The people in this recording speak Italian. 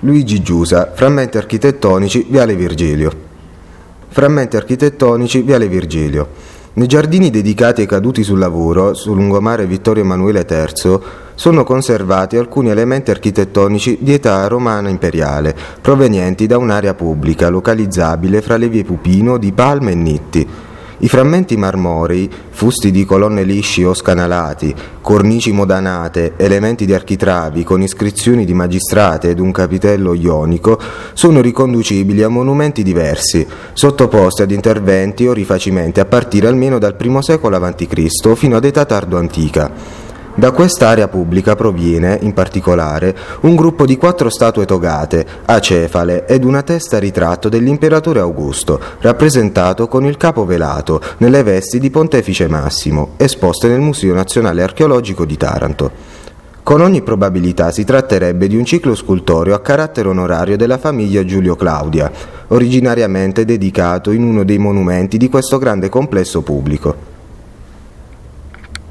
Luigi Giusa, frammenti architettonici, Viale Virgilio. Frammenti architettonici, Viale Virgilio. Nei giardini dedicati ai caduti sul lavoro, sul lungomare Vittorio Emanuele III, sono conservati alcuni elementi architettonici di età romana imperiale, provenienti da un'area pubblica localizzabile fra le vie Pupino, Di Palma e Nitti. I frammenti marmorei, fusti di colonne lisci o scanalati, cornici modanate, elementi di architravi con iscrizioni di magistrate ed un capitello ionico, sono riconducibili a monumenti diversi, sottoposti ad interventi o rifacimenti a partire almeno dal I secolo a.C. fino ad età tardo-antica. Da quest'area pubblica proviene, in particolare, un gruppo di 4 statue togate, acefale ed una testa ritratto dell'imperatore Augusto, rappresentato con il capo velato, nelle vesti di Pontefice Massimo, esposte nel Museo Nazionale Archeologico di Taranto. Con ogni probabilità si tratterebbe di un ciclo scultoreo a carattere onorario della famiglia Giulio Claudia, originariamente dedicato in uno dei monumenti di questo grande complesso pubblico.